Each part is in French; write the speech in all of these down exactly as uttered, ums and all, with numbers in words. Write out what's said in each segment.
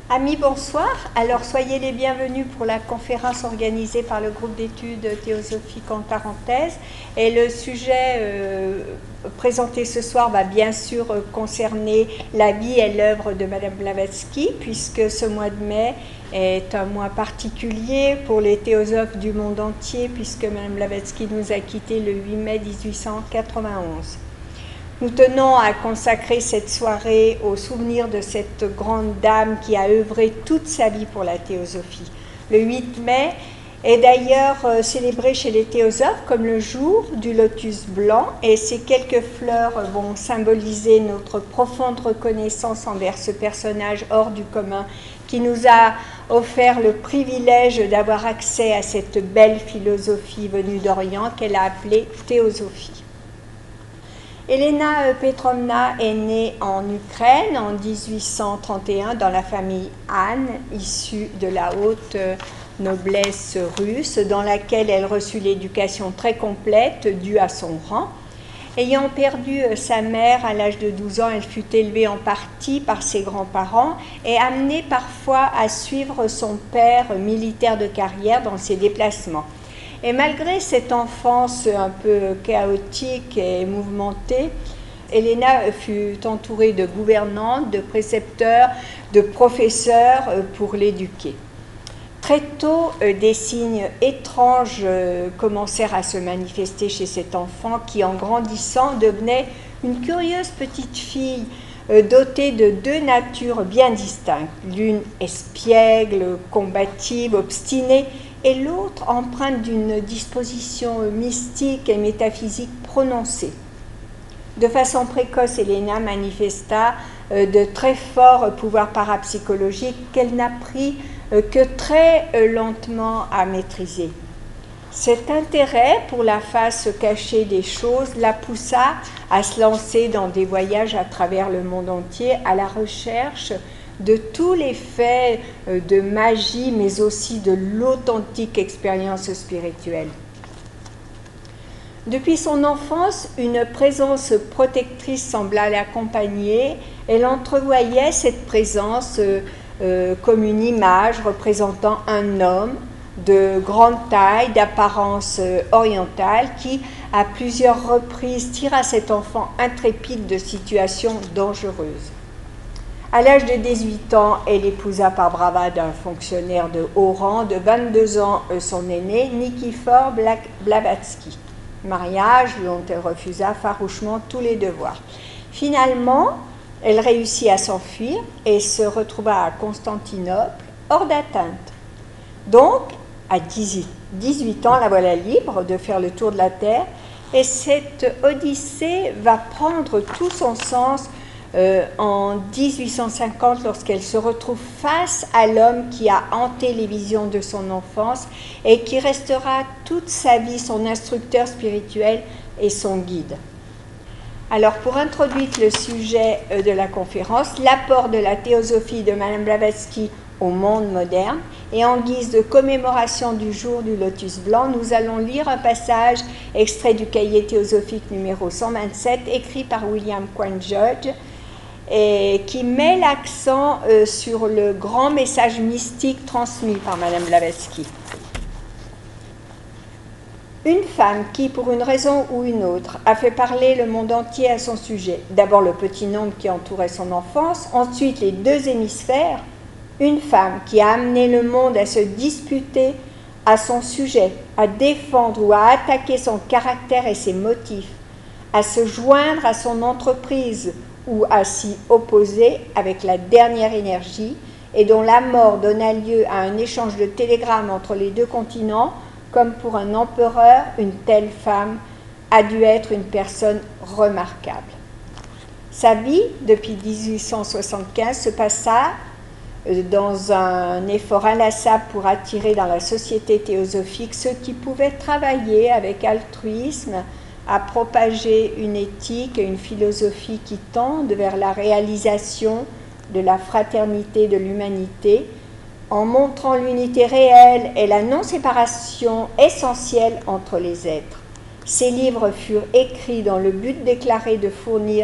Amis, bonsoir. Alors, soyez les bienvenus pour la conférence organisée par le groupe d'études théosophiques en parenthèse. Et le sujet euh, présenté ce soir va bien sûr concerner la vie et l'œuvre de Madame Blavatsky, puisque ce mois de mai est un mois particulier pour les théosophes du monde entier, puisque Madame Blavatsky nous a quittés le huit mai mille huit cent quatre-vingt-onze. Nous tenons à consacrer cette soirée au souvenir de cette grande dame qui a œuvré toute sa vie pour la théosophie. Le huit mai est d'ailleurs célébré chez les théosophes comme le jour du lotus blanc, et ces quelques fleurs vont symboliser notre profonde reconnaissance envers ce personnage hors du commun qui nous a offert le privilège d'avoir accès à cette belle philosophie venue d'Orient qu'elle a appelée théosophie. Elena Petrovna est née en Ukraine en dix-huit cent trente et un dans la famille Han, issue de la haute noblesse russe, dans laquelle elle reçut l'éducation très complète due à son rang. Ayant perdu sa mère à l'âge de douze ans, elle fut élevée en partie par ses grands-parents et amenée parfois à suivre son père militaire de carrière dans ses déplacements. Et malgré cette enfance un peu chaotique et mouvementée, Elena fut entourée de gouvernantes, de précepteurs, de professeurs pour l'éduquer. Très tôt, des signes étranges commencèrent à se manifester chez cet enfant qui, en grandissant, devenait une curieuse petite fille dotée de deux natures bien distinctes, l'une espiègle, combative, obstinée, et l'autre empreinte d'une disposition mystique et métaphysique prononcée. De façon précoce, Elena manifesta de très forts pouvoirs parapsychologiques qu'elle n'apprit que très lentement à maîtriser. Cet intérêt pour la face cachée des choses la poussa à se lancer dans des voyages à travers le monde entier à la recherche de tous les faits de magie, mais aussi de l'authentique expérience spirituelle. Depuis son enfance, une présence protectrice sembla l'accompagner. Elle entrevoyait cette présence euh, comme une image représentant un homme de grande taille, d'apparence orientale, qui, à plusieurs reprises, tira cet enfant intrépide de situations dangereuses. À l'âge de dix-huit ans, elle épousa par bravade un fonctionnaire de haut rang, de vingt-deux ans son aîné, Nikifor Blavatsky. Mariage dont elle refusa farouchement tous les devoirs. Finalement, elle réussit à s'enfuir et se retrouva à Constantinople, hors d'atteinte. Donc, à dix-huit ans, la voilà libre de faire le tour de la terre, et cette odyssée va prendre tout son sens Euh, en dix-huit cent cinquante, lorsqu'elle se retrouve face à l'homme qui a hanté les visions de son enfance et qui restera toute sa vie son instructeur spirituel et son guide. Alors, pour introduire le sujet de la conférence, l'apport de la théosophie de Madame Blavatsky au monde moderne, et en guise de commémoration du jour du lotus blanc, nous allons lire un passage extrait du cahier théosophique numéro cent vingt-sept, écrit par William Quine George, et qui met l'accent euh, sur le grand message mystique transmis par Madame Blavatsky. Une femme qui, pour une raison ou une autre, a fait parler le monde entier à son sujet, d'abord le petit nombre qui entourait son enfance, ensuite les deux hémisphères, une femme qui a amené le monde à se disputer à son sujet, à défendre ou à attaquer son caractère et ses motifs, à se joindre à son entreprise, ou à s'y opposer avec la dernière énergie, et dont la mort donna lieu à un échange de télégrammes entre les deux continents, comme pour un empereur, une telle femme a dû être une personne remarquable. Sa vie, depuis dix-huit cent soixante-quinze, se passa dans un effort inlassable pour attirer dans la société théosophique ceux qui pouvaient travailler avec altruisme à propager une éthique et une philosophie qui tendent vers la réalisation de la fraternité de l'humanité, en montrant l'unité réelle et la non-séparation essentielle entre les êtres. Ces livres furent écrits dans le but déclaré de fournir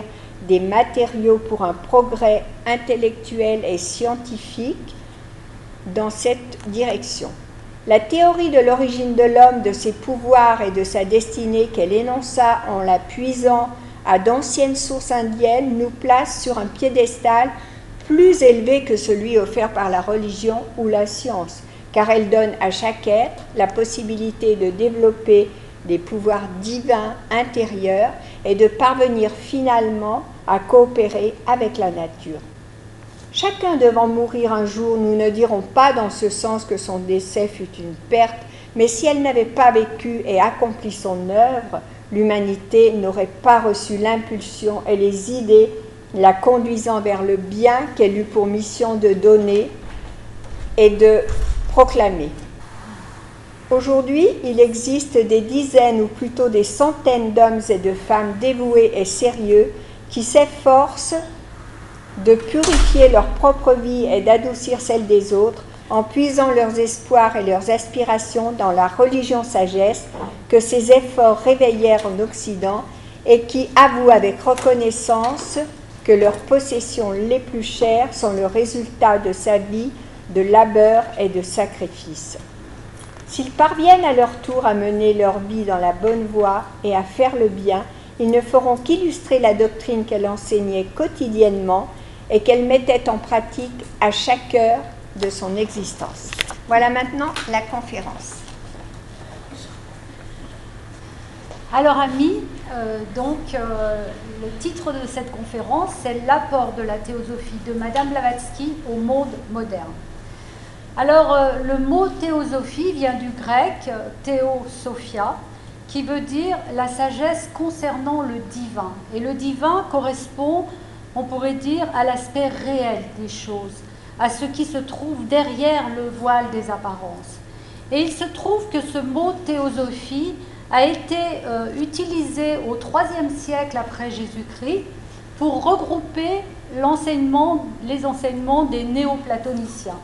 des matériaux pour un progrès intellectuel et scientifique dans cette direction. La théorie de l'origine de l'homme, de ses pouvoirs et de sa destinée qu'elle énonça en la puisant à d'anciennes sources indiennes nous place sur un piédestal plus élevé que celui offert par la religion ou la science, car elle donne à chaque être la possibilité de développer des pouvoirs divins intérieurs et de parvenir finalement à coopérer avec la nature. Chacun devant mourir un jour, nous ne dirons pas dans ce sens que son décès fut une perte, mais si elle n'avait pas vécu et accompli son œuvre, l'humanité n'aurait pas reçu l'impulsion et les idées la conduisant vers le bien qu'elle eut pour mission de donner et de proclamer. Aujourd'hui, il existe des dizaines ou plutôt des centaines d'hommes et de femmes dévoués et sérieux qui s'efforcent de purifier leur propre vie et d'adoucir celle des autres en puisant leurs espoirs et leurs aspirations dans la religion sagesse que ces efforts réveillèrent en Occident et qui avouent avec reconnaissance que leurs possessions les plus chères sont le résultat de sa vie de labeur et de sacrifice. S'ils parviennent à leur tour à mener leur vie dans la bonne voie et à faire le bien, ils ne feront qu'illustrer la doctrine qu'elle enseignait quotidiennement et qu'elle mettait en pratique à chaque heure de son existence. Voilà maintenant la conférence. Alors amis, euh, donc euh, le titre de cette conférence, c'est l'apport de la théosophie de Madame Blavatsky au monde moderne. Alors euh, le mot théosophie vient du grec théosophia, qui veut dire la sagesse concernant le divin. Et le divin correspond, on pourrait dire, à l'aspect réel des choses, à ce qui se trouve derrière le voile des apparences. Et il se trouve que ce mot théosophie a été euh, utilisé au troisième siècle après Jésus-Christ pour regrouper l'enseignement, les enseignements des néoplatoniciens.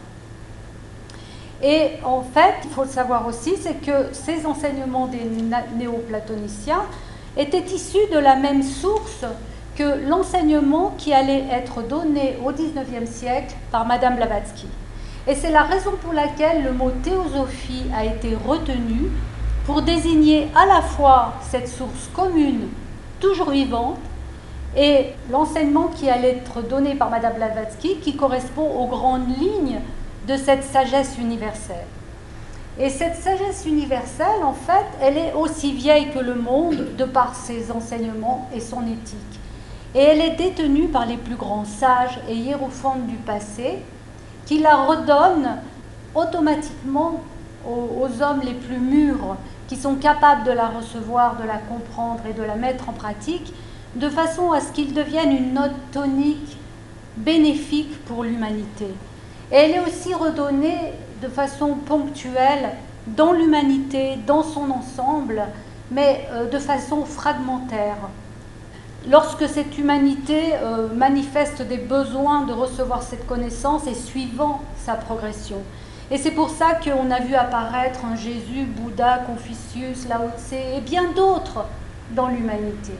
Et en fait, il faut le savoir aussi, c'est que ces enseignements des néoplatoniciens étaient issus de la même source que l'enseignement qui allait être donné au dix-neuvième siècle par Madame Blavatsky. Et c'est la raison pour laquelle le mot théosophie a été retenu pour désigner à la fois cette source commune, toujours vivante, et l'enseignement qui allait être donné par Madame Blavatsky, qui correspond aux grandes lignes de cette sagesse universelle. Et cette sagesse universelle, en fait, elle est aussi vieille que le monde de par ses enseignements et son éthique. Et elle est détenue par les plus grands sages et hiérophantes du passé, qui la redonnent automatiquement aux, aux hommes les plus mûrs, qui sont capables de la recevoir, de la comprendre et de la mettre en pratique, de façon à ce qu'ils deviennent une note tonique bénéfique pour l'humanité. Et elle est aussi redonnée de façon ponctuelle dans l'humanité, dans son ensemble, mais euh, de façon fragmentaire. Lorsque cette humanité euh, manifeste des besoins de recevoir cette connaissance et suivant sa progression. Et c'est pour ça qu'on a vu apparaître un Jésus, Bouddha, Confucius, Lao Tse et bien d'autres dans l'humanité.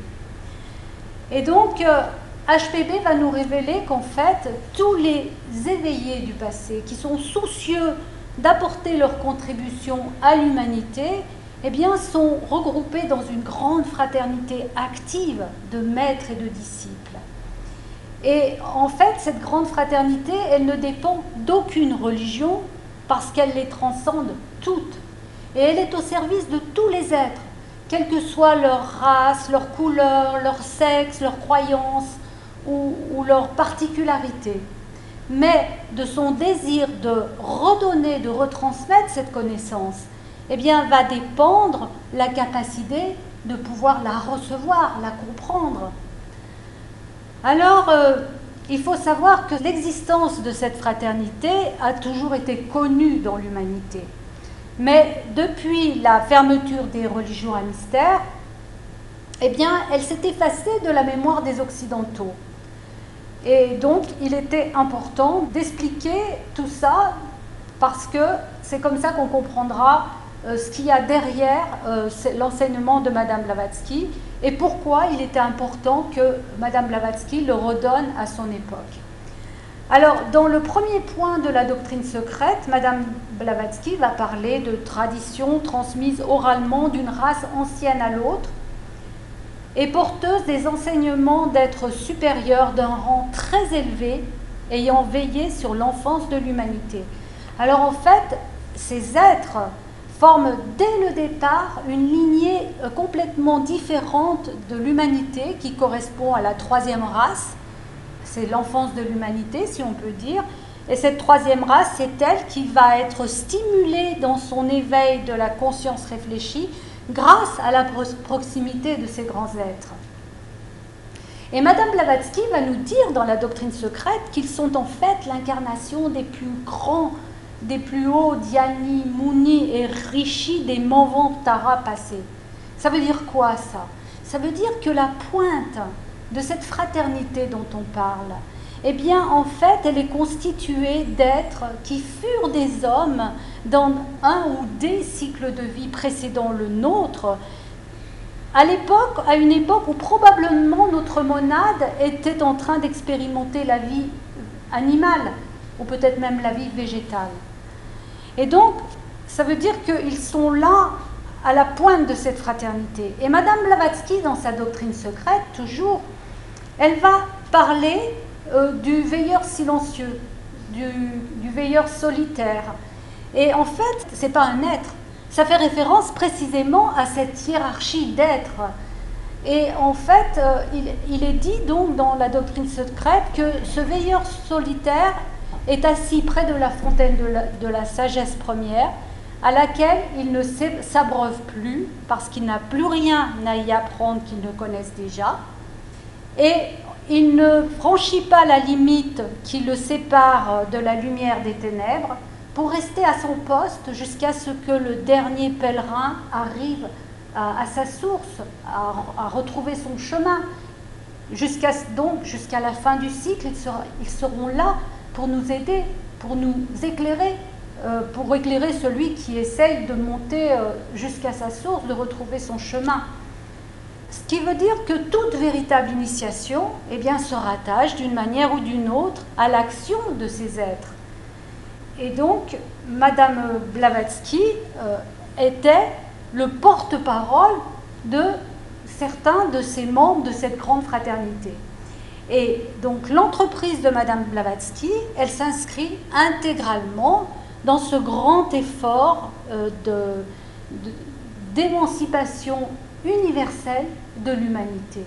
Et donc, euh, H P B va nous révéler qu'en fait, tous les éveillés du passé qui sont soucieux d'apporter leur contribution à l'humanité, eh bien, sont regroupés dans une grande fraternité active de maîtres et de disciples. Et en fait, cette grande fraternité, elle ne dépend d'aucune religion parce qu'elle les transcende toutes. Et elle est au service de tous les êtres, quelle que soit leur race, leur couleur, leur sexe, leur croyance ou, ou leur particularité. Mais de son désir de redonner, de retransmettre cette connaissance, eh bien, va dépendre la capacité de pouvoir la recevoir, la comprendre. Alors, euh, il faut savoir que l'existence de cette fraternité a toujours été connue dans l'humanité. Mais depuis la fermeture des religions à mystère, eh bien, elle s'est effacée de la mémoire des Occidentaux. Et donc, il était important d'expliquer tout ça parce que c'est comme ça qu'on comprendra euh, ce qu'il y a derrière euh, l'enseignement de Madame Blavatsky et pourquoi il était important que Madame Blavatsky le redonne à son époque. Alors, dans le premier point de la doctrine secrète, Madame Blavatsky va parler de traditions transmises oralement d'une race ancienne à l'autre et porteuse des enseignements d'êtres supérieurs d'un rang très élevé ayant veillé sur l'enfance de l'humanité. Alors en fait, ces êtres forment dès le départ une lignée complètement différente de l'humanité qui correspond à la troisième race. C'est l'enfance de l'humanité, si on peut dire. Et cette troisième race, c'est elle qui va être stimulée dans son éveil de la conscience réfléchie grâce à la proximité de ces grands êtres. Et Madame Blavatsky va nous dire dans la doctrine secrète qu'ils sont en fait l'incarnation des plus grands, des plus hauts Dhyani, Muni et Rishi des Manvantara passés. Ça veut dire quoi ça? Ça veut dire que la pointe de cette fraternité dont on parle, eh bien en fait elle est constituée d'êtres qui furent des hommes dans un ou des cycles de vie précédant le nôtre, à l'époque, à une époque où probablement notre monade était en train d'expérimenter la vie animale, ou peut-être même la vie végétale. Et donc, ça veut dire qu'ils sont là à la pointe de cette fraternité. Et Madame Blavatsky, dans sa doctrine secrète, toujours, elle va parler euh, du veilleur silencieux, du, du veilleur solitaire. Et en fait, ce n'est pas un être. Ça fait référence précisément à cette hiérarchie d'êtres. Et en fait, euh, il, il est dit donc dans la doctrine secrète que ce veilleur solitaire est assis près de la fontaine de la, de la sagesse première, à laquelle il ne s'abreuve plus, parce qu'il n'a plus rien à y apprendre qu'il ne connaisse déjà. Et il ne franchit pas la limite qui le sépare de la lumière des ténèbres, pour rester à son poste jusqu'à ce que le dernier pèlerin arrive à, à sa source, à, à retrouver son chemin. Jusqu'à, donc, jusqu'à la fin du cycle, ils, sera, ils seront là pour nous aider, pour nous éclairer, euh, pour éclairer celui qui essaye de monter euh, jusqu'à sa source, de retrouver son chemin. Ce qui veut dire que toute véritable initiation, eh bien, se rattache d'une manière ou d'une autre à l'action de ces êtres. Et donc, Madame Blavatsky euh, était le porte-parole de certains de ces membres de cette grande fraternité. Et donc, l'entreprise de Madame Blavatsky, elle s'inscrit intégralement dans ce grand effort euh, de, de, d'émancipation universelle de l'humanité.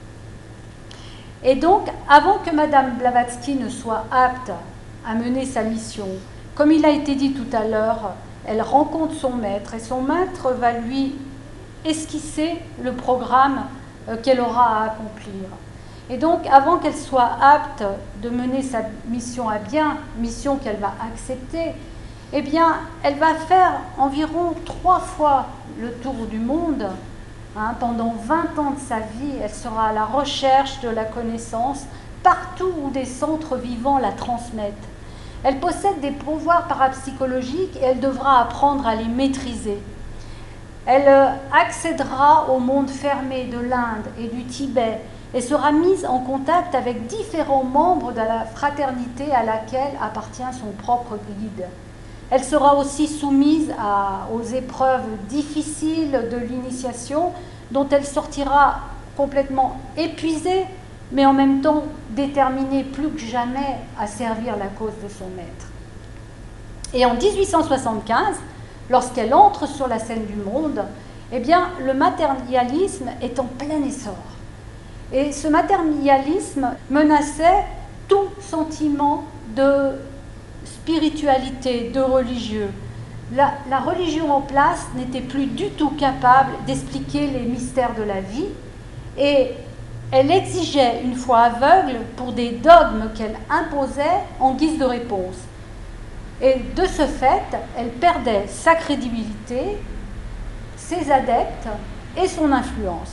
Et donc, avant que Madame Blavatsky ne soit apte à mener sa mission, comme il a été dit tout à l'heure, elle rencontre son maître et son maître va lui esquisser le programme qu'elle aura à accomplir. Et donc, avant qu'elle soit apte de mener sa mission à bien, mission qu'elle va accepter, eh bien, elle va faire environ trois fois le tour du monde. Hein, pendant vingt ans de sa vie, elle sera à la recherche de la connaissance partout où des centres vivants la transmettent. Elle possède des pouvoirs parapsychologiques et elle devra apprendre à les maîtriser. Elle accédera au monde fermé de l'Inde et du Tibet et sera mise en contact avec différents membres de la fraternité à laquelle appartient son propre guide. Elle sera aussi soumise à, aux épreuves difficiles de l'initiation dont elle sortira complètement épuisée, mais en même temps déterminée plus que jamais à servir la cause de son maître. Et en mille huit cent soixante-quinze, lorsqu'elle entre sur la scène du monde, eh bien, le matérialisme est en plein essor. Et ce matérialisme menaçait tout sentiment de spiritualité, de religieux. La, la religion en place n'était plus du tout capable d'expliquer les mystères de la vie et elle exigeait une foi aveugle pour des dogmes qu'elle imposait en guise de réponse. Et de ce fait, elle perdait sa crédibilité, ses adeptes et son influence.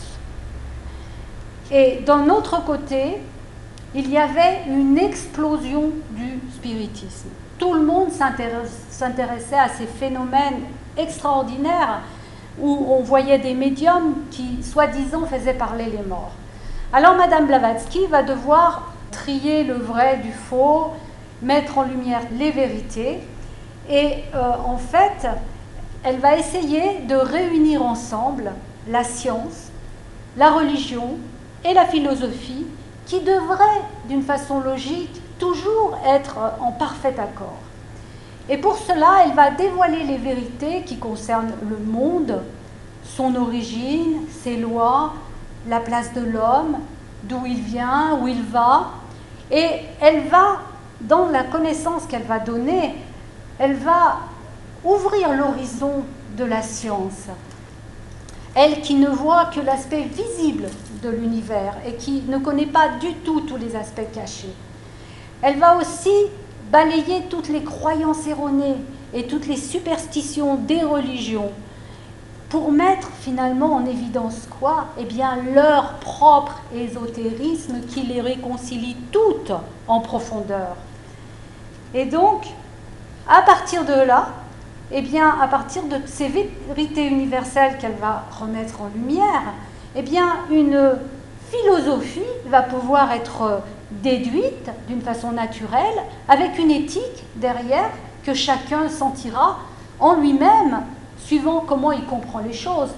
Et d'un autre côté, il y avait une explosion du spiritisme. Tout le monde s'intéressait à ces phénomènes extraordinaire où on voyait des médiums qui, soi-disant, faisaient parler les morts. Alors Madame Blavatsky va devoir trier le vrai du faux, mettre en lumière les vérités, et euh, en fait, elle va essayer de réunir ensemble la science, la religion et la philosophie, qui devraient, d'une façon logique, toujours être en parfait accord. Et pour cela, elle va dévoiler les vérités qui concernent le monde, son origine, ses lois, la place de l'homme, d'où il vient, où il va. Et elle va, dans la connaissance qu'elle va donner, elle va ouvrir l'horizon de la science. Elle qui ne voit que l'aspect visible de l'univers et qui ne connaît pas du tout tous les aspects cachés. Elle va aussi balayer toutes les croyances erronées et toutes les superstitions des religions pour mettre finalement en évidence quoi? Eh bien leur propre ésotérisme qui les réconcilie toutes en profondeur. Et donc, à partir de là, eh bien, à partir de ces vérités universelles qu'elle va remettre en lumière, eh bien, une philosophie va pouvoir être déduite d'une façon naturelle, avec une éthique derrière que chacun sentira en lui-même, suivant comment il comprend les choses.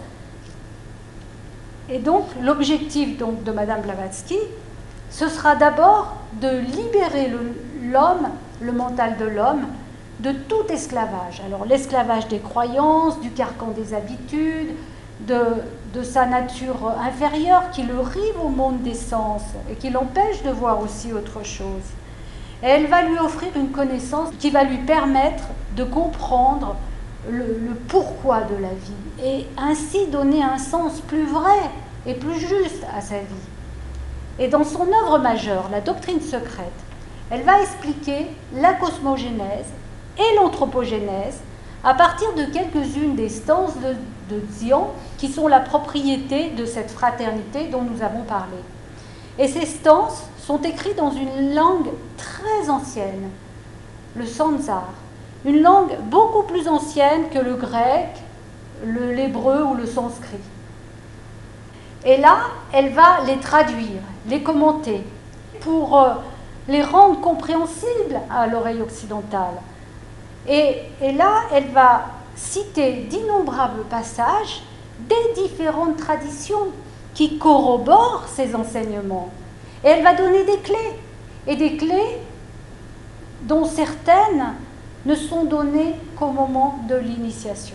Et donc, l'objectif donc, de Madame Blavatsky, ce sera d'abord de libérer l'homme, le, le mental de l'homme, de tout esclavage. Alors l'esclavage des croyances, du carcan des habitudes, de, de sa nature inférieure qui le rive au monde des sens et qui l'empêche de voir aussi autre chose. Et elle va lui offrir une connaissance qui va lui permettre de comprendre le, le pourquoi de la vie et ainsi donner un sens plus vrai et plus juste à sa vie. Et dans son œuvre majeure, La doctrine secrète, elle va expliquer la cosmogénèse et l'anthropogénèse à partir de quelques-unes des stances de, de Dzian qui sont la propriété de cette fraternité dont nous avons parlé. Et ces stances sont écrites dans une langue très ancienne, le Sanskrit, une langue beaucoup plus ancienne que le grec, l'hébreu ou le sanskrit. Et là, elle va les traduire, les commenter, pour euh, les rendre compréhensibles à l'oreille occidentale. Et, et là, elle va citer d'innombrables passages des différentes traditions qui corroborent ces enseignements. Et elle va donner des clés, et des clés dont certaines ne sont données qu'au moment de l'initiation.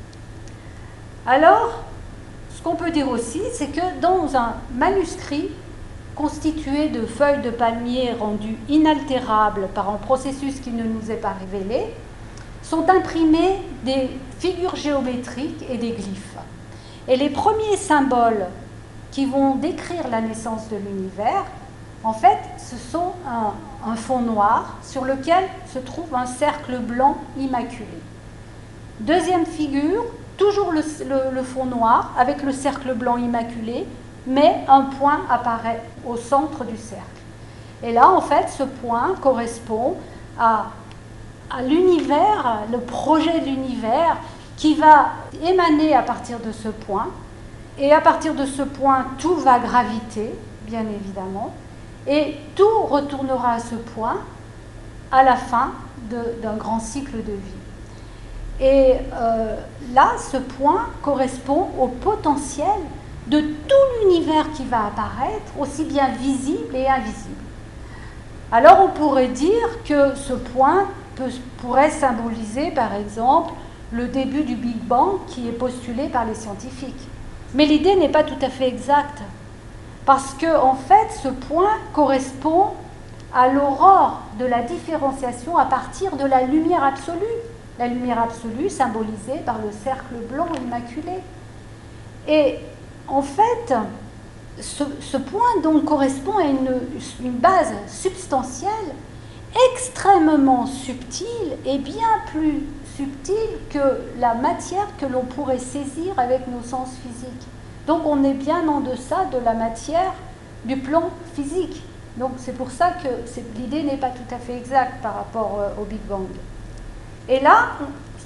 Alors, ce qu'on peut dire aussi, c'est que dans un manuscrit constitué de feuilles de palmier rendues inaltérables par un processus qui ne nous est pas révélé, sont imprimées des figures géométriques et des glyphes. Et les premiers symboles qui vont décrire la naissance de l'univers, en fait, ce sont un, un fond noir sur lequel se trouve un cercle blanc immaculé. Deuxième figure, toujours le, le, le fond noir avec le cercle blanc immaculé, mais un point apparaît au centre du cercle. Et là, en fait, ce point correspond à, à l'univers, le projet de l'univers qui va émaner à partir de ce point. Et à partir de ce point, tout va graviter, bien évidemment, et tout retournera à ce point à la fin d'un grand cycle de vie. Et euh, là, ce point correspond au potentiel de tout l'univers qui va apparaître, aussi bien visible et invisible. Alors on pourrait dire que ce point peut, pourrait symboliser, par exemple, le début du Big Bang qui est postulé par les scientifiques. Mais l'idée n'est pas tout à fait exacte, parce que, en fait, ce point correspond à l'aurore de la différenciation à partir de la lumière absolue. La lumière absolue symbolisée par le cercle blanc immaculé. Et en fait, ce, ce point donc correspond à une, une base substantielle extrêmement subtile et bien plus subtile que la matière que l'on pourrait saisir avec nos sens physiques. Donc on est bien en deçà de la matière du plan physique. Donc c'est pour ça que l'idée n'est pas tout à fait exacte par rapport au Big Bang. Et là,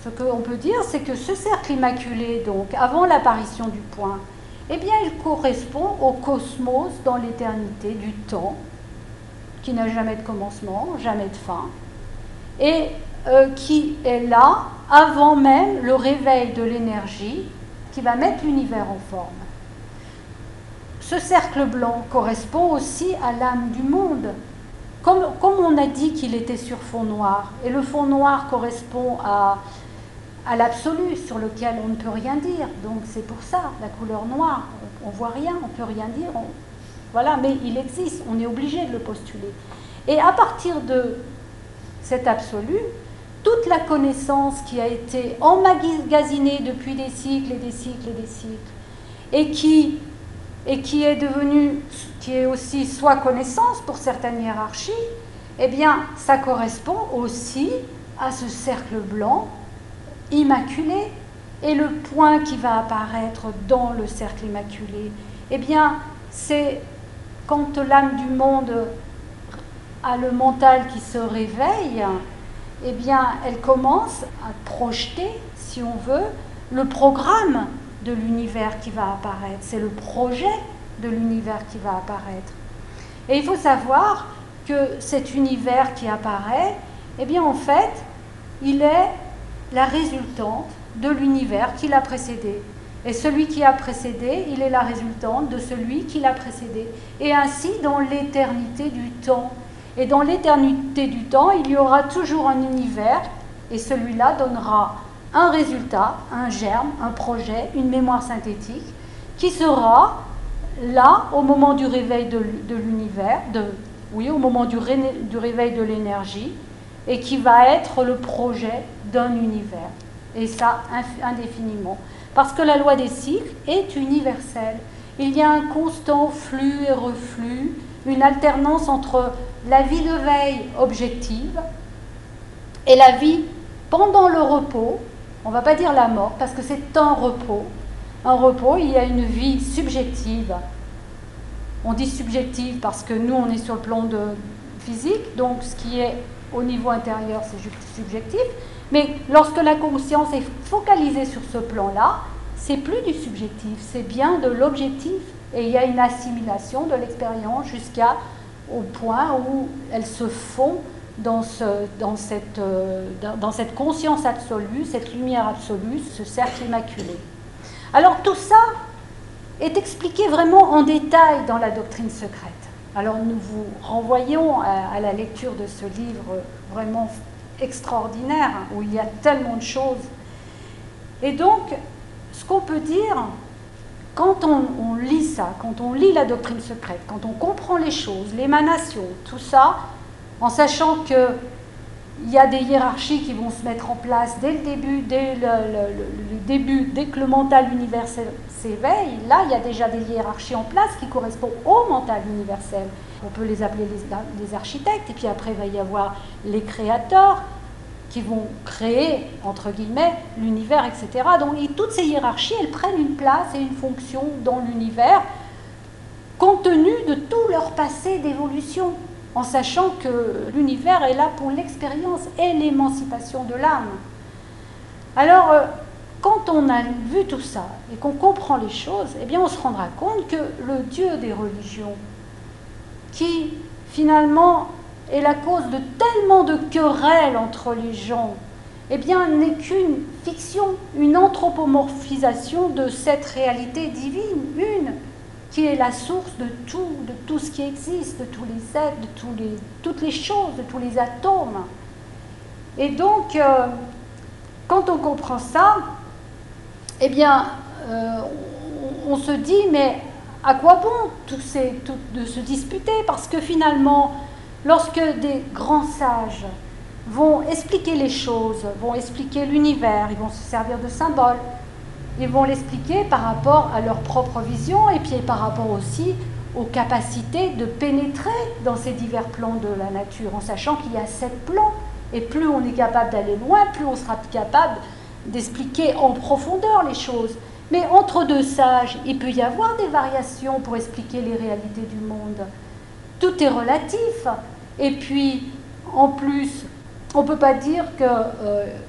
ce qu'on peut dire, c'est que ce cercle immaculé, donc, avant l'apparition du point, eh bien, il correspond au cosmos dans l'éternité du temps, qui n'a jamais de commencement, jamais de fin, et euh, qui est là avant même le réveil de l'énergie qui va mettre l'univers en forme. Ce cercle blanc correspond aussi à l'âme du monde. Comme, comme on a dit qu'il était sur fond noir, et le fond noir correspond à, à l'absolu sur lequel on ne peut rien dire. Donc c'est pour ça, la couleur noire, on ne voit rien, on ne peut rien dire. On, voilà, mais il existe, on est obligé de le postuler. Et à partir de cet absolu, toute la connaissance qui a été emmagasinée depuis des cycles et des cycles et des cycles, et qui, et qui est devenue, qui est aussi soit connaissance pour certaines hiérarchies, eh bien, ça correspond aussi à ce cercle blanc immaculé. Et le point qui va apparaître dans le cercle immaculé, eh bien, c'est quand l'âme du monde a le mental qui se réveille, eh bien, elle commence à projeter, si on veut, le programme de l'univers qui va apparaître. C'est le projet de l'univers qui va apparaître. Et il faut savoir que cet univers qui apparaît, eh bien, en fait, il est la résultante de l'univers qui l'a précédé. Et celui qui a précédé, il est la résultante de celui qui l'a précédé. Et ainsi, dans l'éternité du temps. Et dans l'éternité du temps, il y aura toujours un univers, et celui-là donnera un résultat, un germe, un projet, une mémoire synthétique, qui sera là au moment du réveil de, de l'univers, de, oui, au moment du, ré, du réveil de l'énergie, et qui va être le projet d'un univers. Et ça, indéfiniment. Parce que la loi des cycles est universelle. Il y a un constant flux et reflux, une alternance entre la vie de veille objective et la vie pendant le repos. On ne va pas dire la mort, parce que c'est un repos. Un repos, il y a une vie subjective. On dit subjective parce que nous, on est sur le plan de physique, donc ce qui est au niveau intérieur, c'est subjectif. Mais lorsque la conscience est focalisée sur ce plan-là, c'est plus du subjectif, c'est bien de l'objectif. Et il y a une assimilation de l'expérience jusqu'au point où elle se fond dans, ce, dans, cette, euh, dans, dans cette conscience absolue, cette lumière absolue, ce cercle immaculé. Alors tout ça est expliqué vraiment en détail dans la doctrine secrète. Alors nous vous renvoyons à, à la lecture de ce livre vraiment extraordinaire, où il y a tellement de choses. Et donc, ce qu'on peut dire, quand on, on lit ça, quand on lit la doctrine secrète, quand on comprend les choses, l'émanation, tout ça, en sachant qu'il y a des hiérarchies qui vont se mettre en place dès le début, dès le, le, le début, dès que le mental universel s'éveille, là, il y a déjà des hiérarchies en place qui correspondent au mental universel. On peut les appeler les, les architectes, et puis après, il va y avoir les créateurs qui vont créer, entre guillemets, l'univers, et cetera. Donc, et toutes ces hiérarchies, elles prennent une place et une fonction dans l'univers, compte tenu de tout leur passé d'évolution, en sachant que l'univers est là pour l'expérience et l'émancipation de l'âme. Alors, quand on a vu tout ça et qu'on comprend les choses, eh bien, on se rendra compte que le Dieu des religions, qui finalement est la cause de tellement de querelles entre les gens, eh bien, n'est qu'une fiction, une anthropomorphisation de cette réalité divine, une, qui est la source de tout, de tout ce qui existe, de tous les êtres, de tous les, toutes les choses, de tous les atomes. Et donc, euh, quand on comprend ça, eh bien, euh, on, on se dit, mais à quoi bon tout ces, tout, de se disputer? Parce que finalement, lorsque des grands sages vont expliquer les choses, vont expliquer l'univers, ils vont se servir de symboles, ils vont l'expliquer par rapport à leur propre vision et puis par rapport aussi aux capacités de pénétrer dans ces divers plans de la nature, en sachant qu'il y a sept plans. Et plus on est capable d'aller loin, plus on sera capable d'expliquer en profondeur les choses. Mais entre deux sages, il peut y avoir des variations pour expliquer les réalités du monde. Tout est relatif. Et puis, en plus, on ne peut pas dire que... Euh,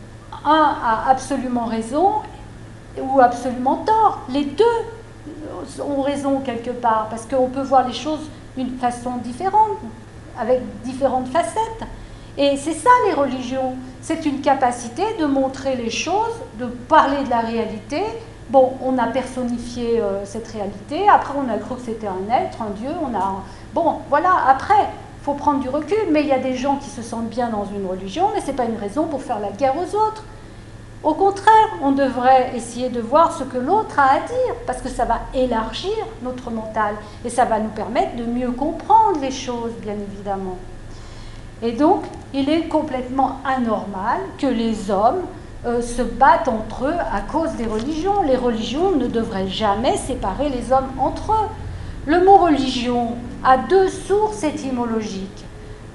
un a absolument raison ou absolument tort. Les deux ont raison quelque part, parce qu'on peut voir les choses d'une façon différente, avec différentes facettes. Et c'est ça les religions, c'est une capacité de montrer les choses, de parler de la réalité. Bon, on a personnifié euh, cette réalité, après on a cru que c'était un être, un Dieu, on a... Bon, voilà, après, il faut prendre du recul, mais il y a des gens qui se sentent bien dans une religion, mais ce n'est pas une raison pour faire la guerre aux autres. Au contraire, on devrait essayer de voir ce que l'autre a à dire, parce que ça va élargir notre mental, et ça va nous permettre de mieux comprendre les choses, bien évidemment. Et donc, il est complètement anormal que les hommes euh, se battent entre eux à cause des religions. Les religions ne devraient jamais séparer les hommes entre eux. Le mot religion a deux sources étymologiques.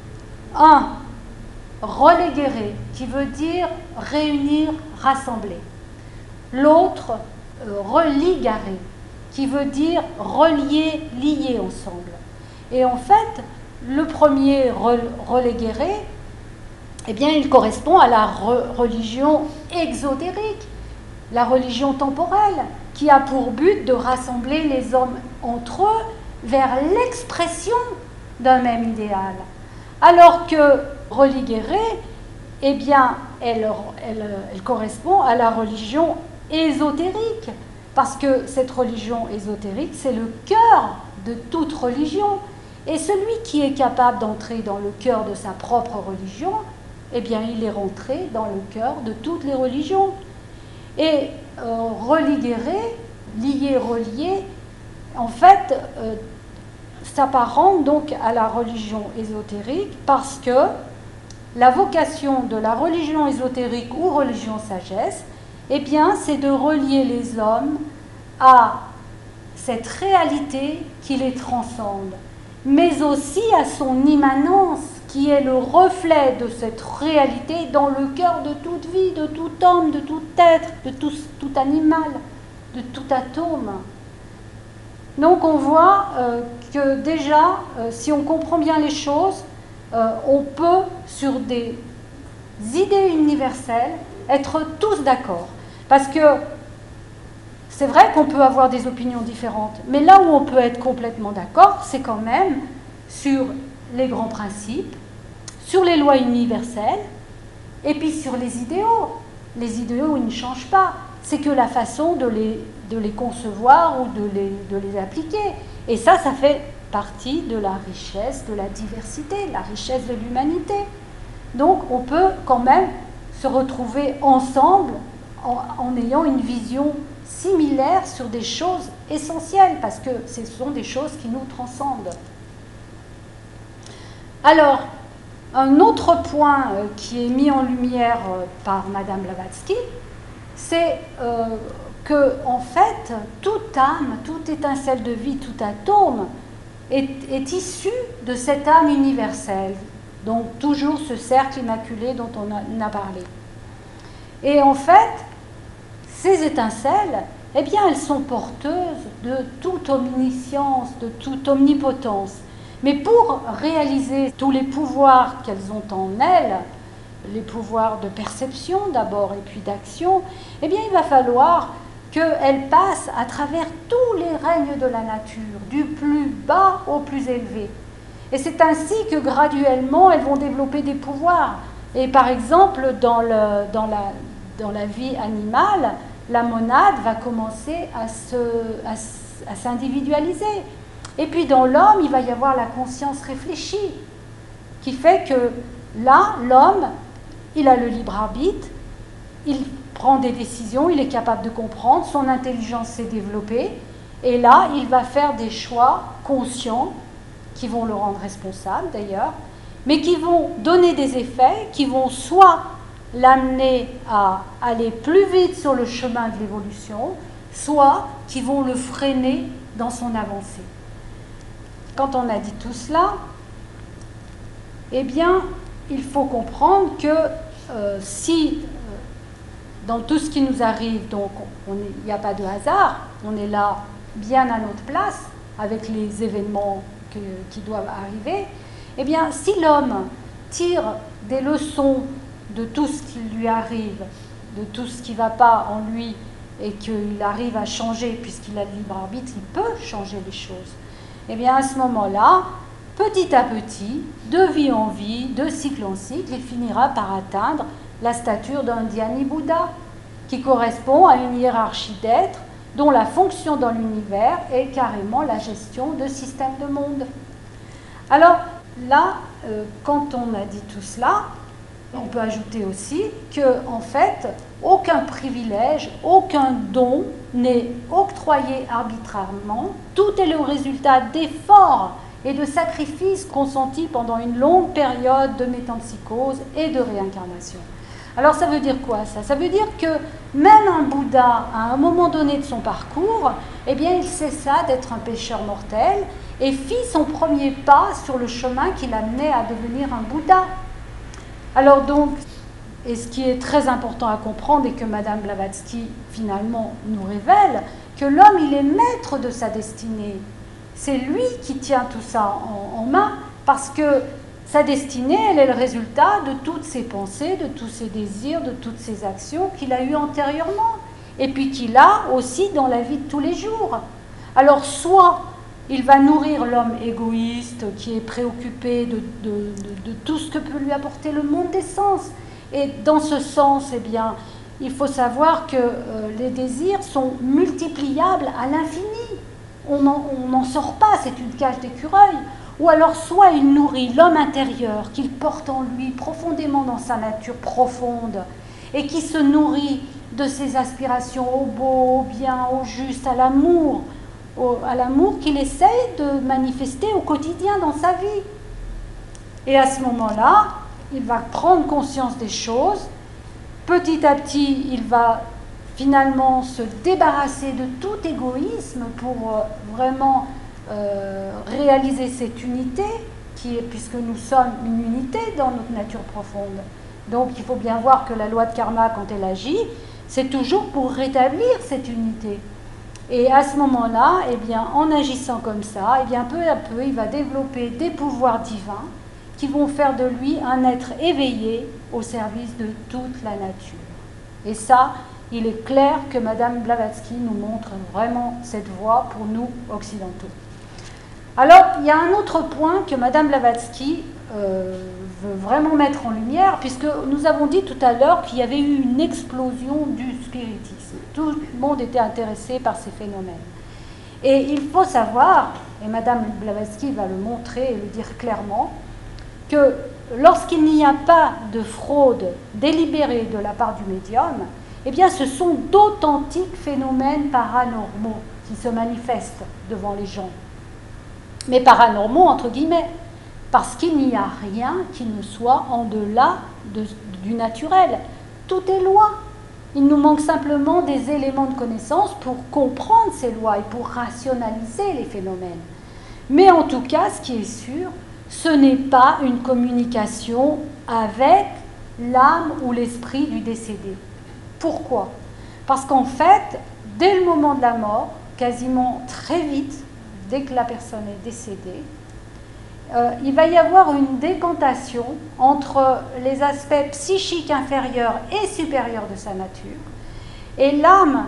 Un, reléguéré, qui veut dire réunir, rassembler. L'autre, euh, religaré, qui veut dire relier, lier ensemble. Et en fait, le premier reléguéré, eh bien, il correspond à la re religion exotérique, la religion temporelle, qui a pour but de rassembler les hommes entre eux vers l'expression d'un même idéal. Alors que religéré, eh bien, elle, elle, elle correspond à la religion ésotérique, parce que cette religion ésotérique, c'est le cœur de toute religion. Et celui qui est capable d'entrer dans le cœur de sa propre religion, eh bien, il est rentré dans le cœur de toutes les religions. Et euh, religéré, lié, relié, en fait, euh, s'apparente donc à la religion ésotérique parce que la vocation de la religion ésotérique ou religion sagesse, eh bien, c'est de relier les hommes à cette réalité qui les transcende, mais aussi à son immanence, qui est le reflet de cette réalité dans le cœur de toute vie, de tout homme, de tout être, de tout, tout animal, de tout atome. Donc on voit euh, que déjà, euh, si on comprend bien les choses, euh, on peut, sur des idées universelles, être tous d'accord. Parce que c'est vrai qu'on peut avoir des opinions différentes, mais là où on peut être complètement d'accord, c'est quand même sur les grands principes, sur les lois universelles, et puis sur les idéaux. Les idéaux, ils ne changent pas. C'est que la façon de les, de les concevoir ou de les, de les appliquer. Et ça, ça fait partie de la richesse, de la diversité, la richesse de l'humanité. Donc, on peut quand même se retrouver ensemble en, en ayant une vision similaire sur des choses essentielles, parce que ce sont des choses qui nous transcendent. Alors, un autre point euh, qui est mis en lumière euh, par Madame Blavatsky, c'est euh, que, en fait, toute âme, toute étincelle de vie, tout atome est, est issu de cette âme universelle, donc toujours ce cercle immaculé dont on a, on a parlé. Et en fait, ces étincelles, eh bien, elles sont porteuses de toute omniscience, de toute omnipotence. Mais pour réaliser tous les pouvoirs qu'elles ont en elles, les pouvoirs de perception d'abord et puis d'action, eh bien, il va falloir qu'elles passent à travers tous les règnes de la nature, du plus bas au plus élevé. Et c'est ainsi que graduellement, elles vont développer des pouvoirs. Et par exemple, dans, le, dans, la, dans la vie animale, la monade va commencer à, se, à, à s'individualiser. Et puis dans l'homme, il va y avoir la conscience réfléchie, qui fait que là, l'homme, il a le libre arbitre, il prend des décisions, il est capable de comprendre, son intelligence s'est développée, et là, il va faire des choix conscients, qui vont le rendre responsable d'ailleurs, mais qui vont donner des effets, qui vont soit l'amener à aller plus vite sur le chemin de l'évolution, soit qui vont le freiner dans son avancée. Quand on a dit tout cela, eh bien, il faut comprendre que euh, si, euh, dans tout ce qui nous arrive, donc il n'y a pas de hasard, on est là bien à notre place, avec les événements que, qui doivent arriver, eh bien, si l'homme tire des leçons de tout ce qui lui arrive de tout ce qui ne va pas en lui et qu'il arrive à changer, puisqu'il a le libre arbitre, il peut changer les choses. Et bien à ce moment-là, petit à petit, de vie en vie, de cycle en cycle, il finira par atteindre la stature d'un Dhyani Bouddha, qui correspond à une hiérarchie d'êtres dont la fonction dans l'univers est carrément la gestion de systèmes de monde. Alors là, euh, quand on a dit tout cela, on peut ajouter aussi que, en fait, aucun privilège, aucun don n'est octroyé arbitrairement. Tout est le résultat d'efforts et de sacrifices consentis pendant une longue période de métempsychose et de réincarnation. Alors ça veut dire quoi ça? Ça veut dire que même un Bouddha, à un moment donné de son parcours, eh bien il cessa d'être un pécheur mortel et fit son premier pas sur le chemin qui l'amenait à devenir un Bouddha. Alors donc, et ce qui est très important à comprendre et que Madame Blavatsky finalement nous révèle, que l'homme il est maître de sa destinée. C'est lui qui tient tout ça en, en main parce que sa destinée, elle est le résultat de toutes ses pensées, de tous ses désirs, de toutes ses actions qu'il a eues antérieurement et puis qu'il a aussi dans la vie de tous les jours. Alors soit il va nourrir l'homme égoïste qui est préoccupé de, de, de, de tout ce que peut lui apporter le monde des sens. Et dans ce sens, eh bien, il faut savoir que euh, les désirs sont multipliables à l'infini. On n'en sort pas, c'est une cage d'écureuil. Ou alors soit il nourrit l'homme intérieur qu'il porte en lui profondément dans sa nature profonde et qui se nourrit de ses aspirations au beau, au bien, au juste, à l'amour, à l'amour qu'il essaye de manifester au quotidien dans sa vie. Et à ce moment-là, il va prendre conscience des choses. Petit à petit, il va finalement se débarrasser de tout égoïsme pour vraiment euh, réaliser cette unité, qui est, puisque nous sommes une unité dans notre nature profonde. Donc il faut bien voir que la loi de karma, quand elle agit, c'est toujours pour rétablir cette unité. Et à ce moment-là, eh bien, en agissant comme ça, eh bien, peu à peu, il va développer des pouvoirs divins qui vont faire de lui un être éveillé au service de toute la nature. Et ça, il est clair que Madame Blavatsky nous montre vraiment cette voie pour nous occidentaux. Alors, il y a un autre point que Madame Blavatsky euh, veut vraiment mettre en lumière, puisque nous avons dit tout à l'heure qu'il y avait eu une explosion du spiritisme. Tout le monde était intéressé par ces phénomènes. Et il faut savoir, et Madame Blavatsky va le montrer et le dire clairement, que lorsqu'il n'y a pas de fraude délibérée de la part du médium, eh bien ce sont d'authentiques phénomènes paranormaux qui se manifestent devant les gens. Mais paranormaux entre guillemets, parce qu'il n'y a rien qui ne soit en delà de, du naturel. Tout est loi. Il nous manque simplement des éléments de connaissance pour comprendre ces lois et pour rationaliser les phénomènes. Mais en tout cas, ce qui est sûr, ce n'est pas une communication avec l'âme ou l'esprit du décédé. Pourquoi? Parce qu'en fait, dès le moment de la mort, quasiment très vite, dès que la personne est décédée, euh, il va y avoir une décantation entre les aspects psychiques inférieurs et supérieurs de sa nature, et l'âme,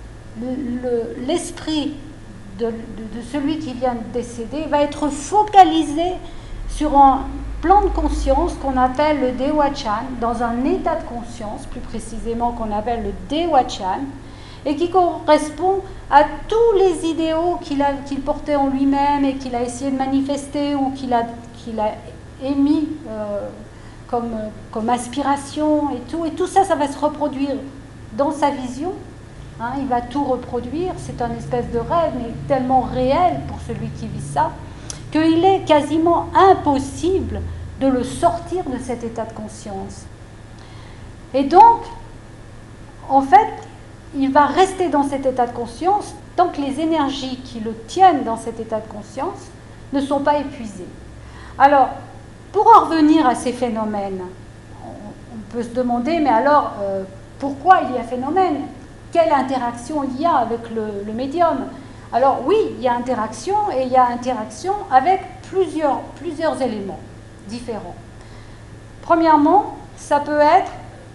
l'esprit le, de, de, de celui qui vient de décéder va être focalisé sur un plan de conscience qu'on appelle le Dewachan, dans un état de conscience, plus précisément qu'on appelle le Dewachan, et qui correspond à tous les idéaux qu'il a, qu'il portait en lui-même et qu'il a essayé de manifester ou qu'il a, qu'il a émis euh, comme, comme aspiration et tout. Et tout ça, ça va se reproduire dans sa vision. Hein, il va tout reproduire. C'est un espèce de rêve, mais tellement réel pour celui qui vit ça, qu'il est quasiment impossible de le sortir de cet état de conscience. Et donc, en fait, il va rester dans cet état de conscience tant que les énergies qui le tiennent dans cet état de conscience ne sont pas épuisées. Alors, pour en revenir à ces phénomènes, on, on peut se demander, mais alors, euh, pourquoi il y a phénomène? Quelle interaction il y a avec le, le médium? Alors oui, il y a interaction, et il y a interaction avec plusieurs, plusieurs éléments différents. Premièrement, ça peut être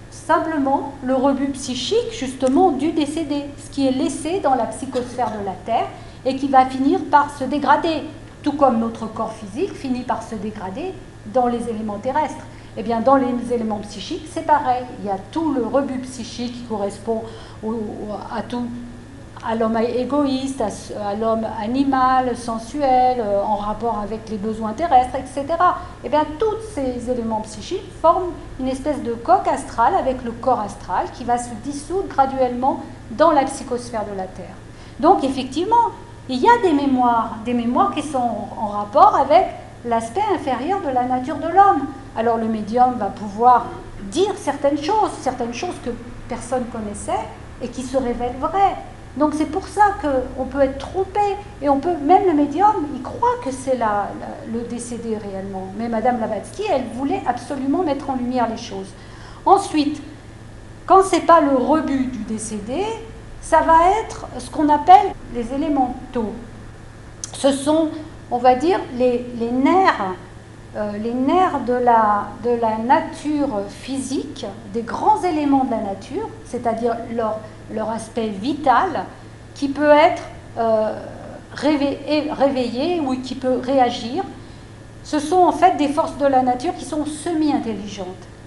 simplement le rebut psychique justement du décédé, ce qui est laissé dans la psychosphère de la Terre et qui va finir par se dégrader, tout comme notre corps physique finit par se dégrader dans les éléments terrestres. Eh bien, dans les éléments psychiques, c'est pareil. Il y a tout le rebut psychique qui correspond au, à tout, à l'homme égoïste, à, à l'homme animal, sensuel, euh, en rapport avec les besoins terrestres, et cetera. Eh bien, tous ces éléments psychiques forment une espèce de coque astrale avec le corps astral qui va se dissoudre graduellement dans la psychosphère de la Terre. Donc, effectivement, il y a des mémoires, des mémoires qui sont en rapport avec l'aspect inférieur de la nature de l'homme. Alors le médium va pouvoir dire certaines choses, certaines choses que personne connaissait et qui se révèlent vraies. Donc c'est pour ça qu'on peut être trompé et on peut, même le médium, il croit que c'est la, la, le décédé réellement. Mais Madame Blavatsky, elle voulait absolument mettre en lumière les choses. Ensuite, quand ce n'est pas le rebut du décédé, ça va être ce qu'on appelle les élémentaux. Ce sont, on va dire, les, les nerfs, euh, les nerfs de la, de la nature physique, des grands éléments de la nature, c'est-à-dire leur, leur aspect vital, qui peut être euh, réveillé, réveillé ou qui peut réagir. Ce sont en fait des forces de la nature qui sont semi-intelligentes.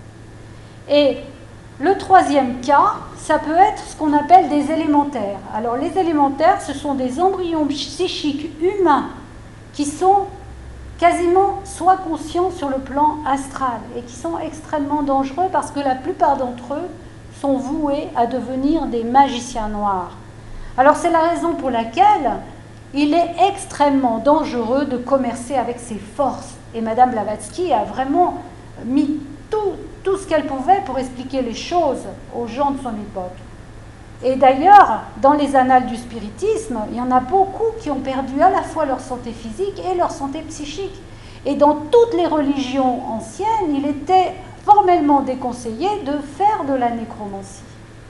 Et le troisième cas, ça peut être ce qu'on appelle des élémentaires. Alors les élémentaires, ce sont des embryons psychiques humains qui sont quasiment soit conscients sur le plan astral et qui sont extrêmement dangereux parce que la plupart d'entre eux sont voués à devenir des magiciens noirs. Alors c'est la raison pour laquelle il est extrêmement dangereux de commercer avec ces forces. Et Madame Blavatsky a vraiment mis tout, tout ce qu'elle pouvait pour expliquer les choses aux gens de son époque. Et d'ailleurs, dans les annales du spiritisme, il y en a beaucoup qui ont perdu à la fois leur santé physique et leur santé psychique. Et dans toutes les religions anciennes, il était formellement déconseillé de faire de la nécromancie.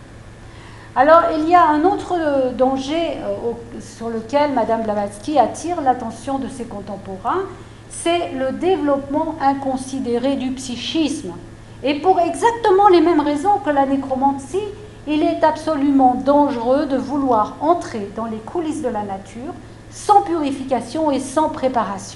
Alors, il y a un autre danger euh, sur lequel Madame Blavatsky attire l'attention de ses contemporains, c'est le développement inconsidéré du psychisme. Et pour exactement les mêmes raisons que la nécromancie, il est absolument dangereux de vouloir entrer dans les coulisses de la nature sans purification et sans préparation.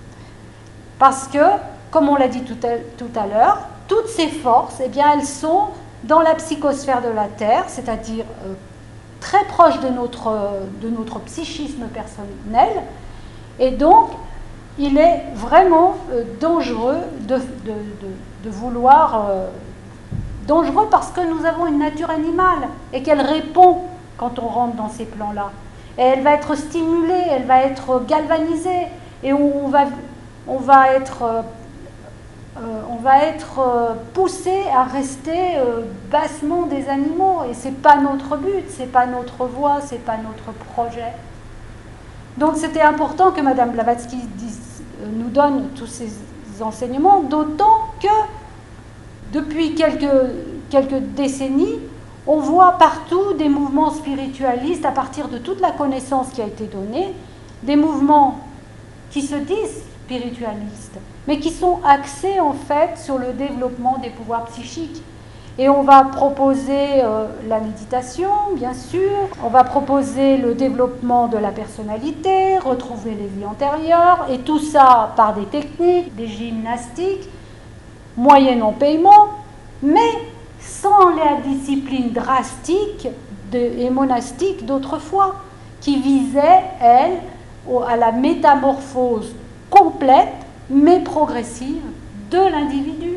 Parce que, comme on l'a dit tout à, tout à l'heure, toutes ces forces, eh bien, elles sont dans la psychosphère de la Terre, c'est-à-dire euh, très proche de notre, euh, de notre psychisme personnel, et donc il est vraiment euh, dangereux de, de, de, de vouloir... Euh, dangereux parce que nous avons une nature animale et qu'elle répond quand on rentre dans ces plans-là. Et elle va être stimulée, elle va être galvanisée, et on va, on va être... Euh, Euh, on va être euh, poussé à rester euh, bassement des animaux, et ce n'est pas notre but, ce n'est pas notre voie, ce n'est pas notre projet. Donc c'était important que Madame Blavatsky dise, euh, nous donne tous ces enseignements, d'autant que depuis quelques, quelques décennies, on voit partout des mouvements spiritualistes à partir de toute la connaissance qui a été donnée, des mouvements qui se disent spiritualistes, mais qui sont axés en fait sur le développement des pouvoirs psychiques. Et on va proposer euh, la méditation, bien sûr, on va proposer le développement de la personnalité, retrouver les vies antérieures, et tout ça par des techniques, des gymnastiques, moyennant paiement, mais sans la discipline drastique de, et monastique d'autrefois, qui visait, elle, au, à la métamorphose complète, mais progressive, de l'individu.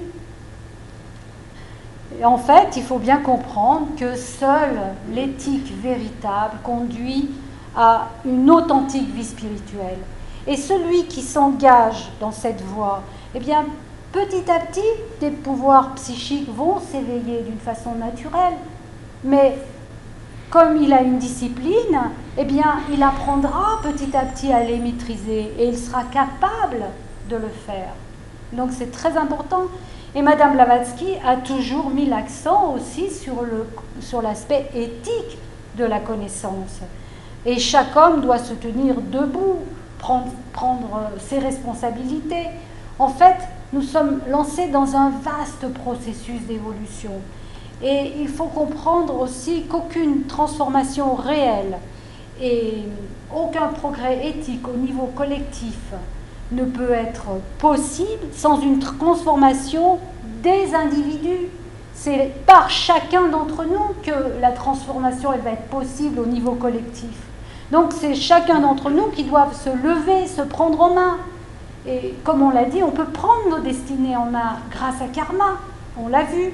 Et en fait, il faut bien comprendre que seule l'éthique véritable conduit à une authentique vie spirituelle. Et celui qui s'engage dans cette voie, eh bien, petit à petit, des pouvoirs psychiques vont s'éveiller d'une façon naturelle. Mais comme il a une discipline, eh bien, il apprendra petit à petit à les maîtriser et il sera capable de le faire. Donc c'est très important. Et Madame Blavatsky a toujours mis l'accent aussi sur le, sur l'aspect éthique de la connaissance. Et chaque homme doit se tenir debout, prendre, prendre ses responsabilités. En fait, nous sommes lancés dans un vaste processus d'évolution. Et il faut comprendre aussi qu'aucune transformation réelle et aucun progrès éthique au niveau collectif ne peut être possible sans une transformation des individus. C'est par chacun d'entre nous que la transformation elle va être possible au niveau collectif. Donc c'est chacun d'entre nous qui doit se lever, se prendre en main. Et comme on l'a dit, on peut prendre nos destinées en main grâce à karma, on l'a vu.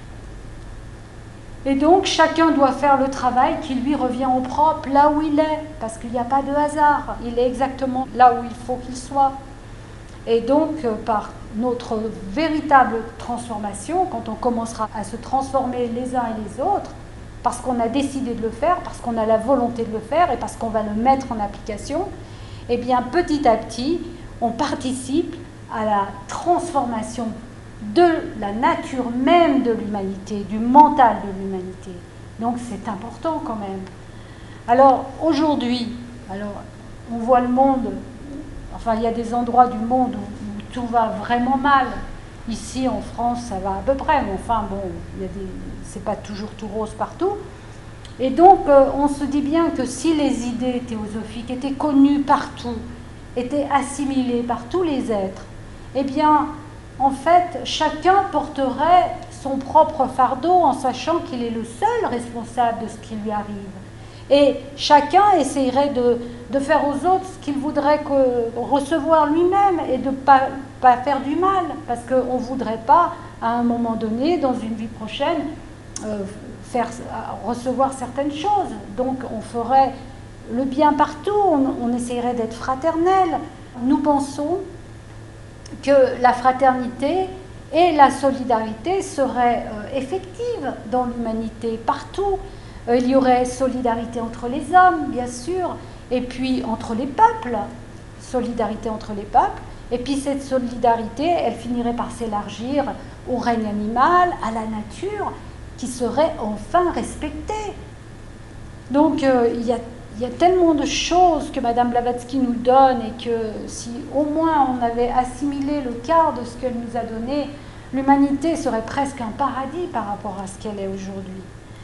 Et donc chacun doit faire le travail qui lui revient au propre, là où il est, parce qu'il n'y a pas de hasard, il est exactement là où il faut qu'il soit. Et donc par notre véritable transformation, quand on commencera à se transformer les uns et les autres, parce qu'on a décidé de le faire, parce qu'on a la volonté de le faire et parce qu'on va le mettre en application, eh bien petit à petit, on participe à la transformation de la nature même de l'humanité, du mental de l'humanité. Donc c'est important quand même. Alors aujourd'hui, alors, on voit le monde, enfin il y a des endroits du monde où, où tout va vraiment mal. Ici en France ça va à peu près, mais enfin bon, il y a des, c'est pas toujours tout rose partout. Et donc euh, on se dit bien que si les idées théosophiques étaient connues partout, étaient assimilées par tous les êtres, eh bien en fait, chacun porterait son propre fardeau en sachant qu'il est le seul responsable de ce qui lui arrive. Et chacun essayerait de, de faire aux autres ce qu'il voudrait que, recevoir lui-même et de ne pas, pas faire du mal. Parce qu'on ne voudrait pas, à un moment donné, dans une vie prochaine, euh, faire, recevoir certaines choses. Donc on ferait le bien partout, on, on essayerait d'être fraternel. Nous pensons que la fraternité et la solidarité seraient euh, effectives dans l'humanité, partout. Euh, il y aurait solidarité entre les hommes, bien sûr, et puis entre les peuples, solidarité entre les peuples, et puis cette solidarité, elle finirait par s'élargir au règne animal, à la nature, qui serait enfin respectée. Donc euh, il y a Il y a tellement de choses que Madame Blavatsky nous donne et que si au moins on avait assimilé le quart de ce qu'elle nous a donné, l'humanité serait presque un paradis par rapport à ce qu'elle est aujourd'hui.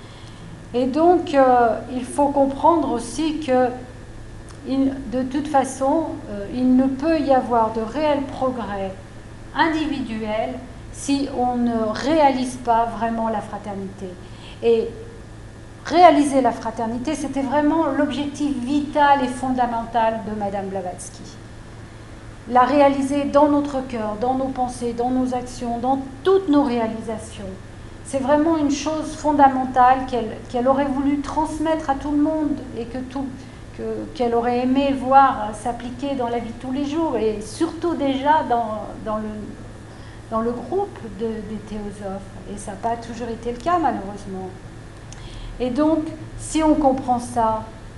Et donc, euh, il faut comprendre aussi que il, de toute façon, euh, il ne peut y avoir de réel progrès individuel si on ne réalise pas vraiment la fraternité. Et réaliser la fraternité, c'était vraiment l'objectif vital et fondamental de Madame Blavatsky. La réaliser dans notre cœur, dans nos pensées, dans nos actions, dans toutes nos réalisations. C'est vraiment une chose fondamentale qu'elle qu'elle aurait voulu transmettre à tout le monde et que tout, que, qu'elle aurait aimé voir s'appliquer dans la vie de tous les jours et surtout déjà dans, dans, le, dans le groupe de, des théosophes. Et ça n'a pas toujours été le cas malheureusement. Et donc, si on comprend ça,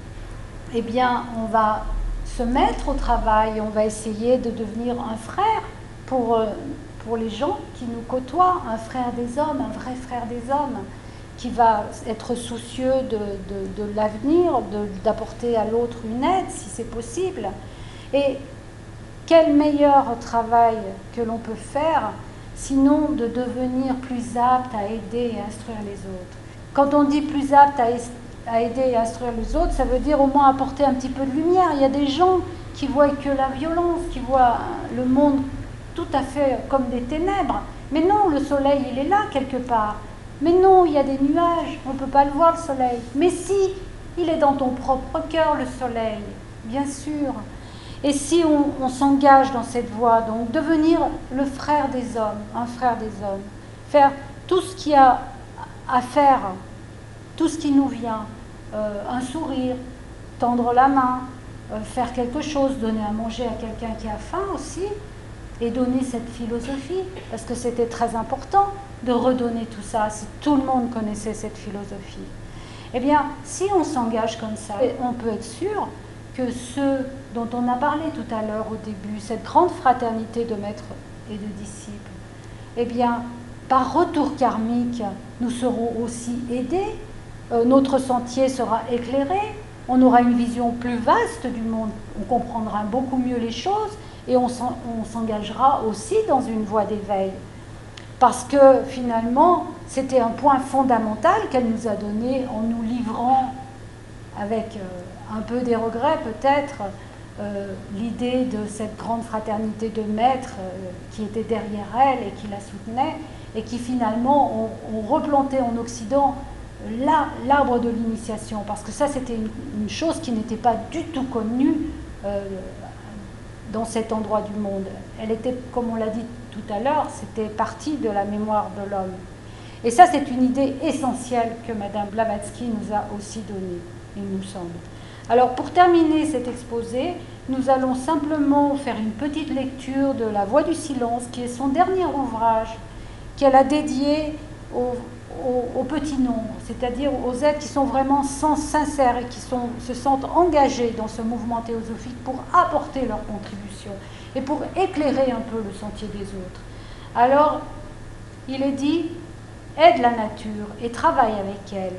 eh bien, on va se mettre au travail, on va essayer de devenir un frère pour, pour les gens qui nous côtoient, un frère des hommes, un vrai frère des hommes, qui va être soucieux de, de, de l'avenir, d'apporter à l'autre une aide, si c'est possible. Et quel meilleur travail que l'on peut faire, sinon de devenir plus apte à aider et instruire les autres. Quand on dit plus apte à aider et instruire les autres, ça veut dire au moins apporter un petit peu de lumière. Il y a des gens qui voient que la violence, qui voient le monde tout à fait comme des ténèbres. Mais non, le soleil, il est là quelque part. Mais non, il y a des nuages, on ne peut pas le voir le soleil. Mais si, il est dans ton propre cœur le soleil, bien sûr. Et si on, on s'engage dans cette voie, donc devenir le frère des hommes, un frère des hommes, faire tout ce qu'il y a à faire, tout ce qui nous vient, euh, un sourire, tendre la main, euh, faire quelque chose, donner à manger à quelqu'un qui a faim aussi, et donner cette philosophie, parce que c'était très important de redonner tout ça, si tout le monde connaissait cette philosophie. Eh bien, si on s'engage comme ça, on peut être sûr que ceux dont on a parlé tout à l'heure au début, cette grande fraternité de maîtres et de disciples, eh bien, par retour karmique, nous serons aussi aidés, euh, notre sentier sera éclairé, on aura une vision plus vaste du monde, on comprendra beaucoup mieux les choses et on s'engagera aussi dans une voie d'éveil. Parce que finalement, c'était un point fondamental qu'elle nous a donné en nous livrant, avec euh, un peu des regrets peut-être, euh, l'idée de cette grande fraternité de maîtres euh, qui était derrière elle et qui la soutenait, et qui finalement ont, ont replanté en Occident l'arbre de l'initiation, parce que ça c'était une, une chose qui n'était pas du tout connue euh, dans cet endroit du monde. Elle était, comme on l'a dit tout à l'heure, c'était partie de la mémoire de l'homme. Et ça, c'est une idée essentielle que Madame Blavatsky nous a aussi donnée, il nous semble. Alors, pour terminer cet exposé, nous allons simplement faire une petite lecture de La Voix du silence, qui est son dernier ouvrage, qu'elle a dédié au, au, au petit nombre, c'est-à-dire aux êtres qui sont vraiment sans, sincères et qui sont, se sentent engagés dans ce mouvement théosophique pour apporter leur contribution et pour éclairer un peu le sentier des autres. Alors, il est dit, aide la nature et travaille avec elle.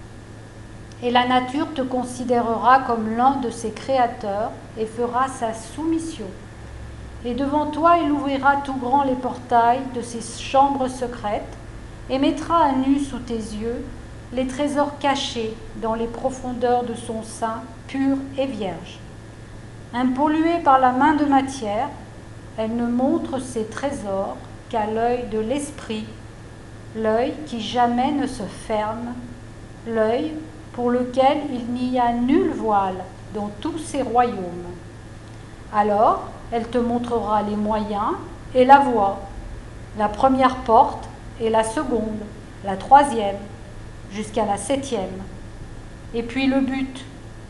Et la nature te considérera comme l'un de ses créateurs et fera sa soumission. Et devant toi, il ouvrira tout grand les portails de ses chambres secrètes et mettra à nu sous tes yeux les trésors cachés dans les profondeurs de son sein pur et vierge. Impolluée par la main de matière, elle ne montre ses trésors qu'à l'œil de l'esprit, l'œil qui jamais ne se ferme, l'œil pour lequel il n'y a nul voile dans tous ses royaumes. Alors, elle te montrera les moyens et la voie, la première porte et la seconde, la troisième, jusqu'à la septième. Et puis le but,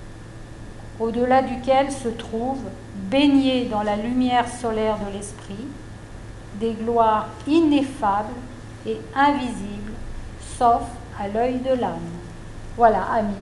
au-delà duquel se trouve, baigné dans la lumière solaire de l'esprit, des gloires ineffables et invisibles, sauf à l'œil de l'âme. Voilà, amis.